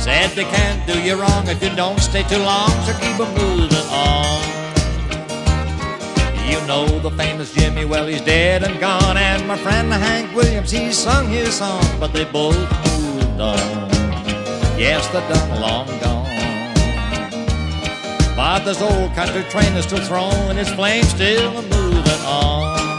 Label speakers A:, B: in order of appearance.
A: Said they can't do you wrong if you don't stay too long, so keep 'em moving on. You know the famous Jimmy, well, he's dead and gone, and my friend Hank Williams, he sung his song, but they both moved on. Yes, they're done long gone. But this old country train is still throwing its flames, still moving on.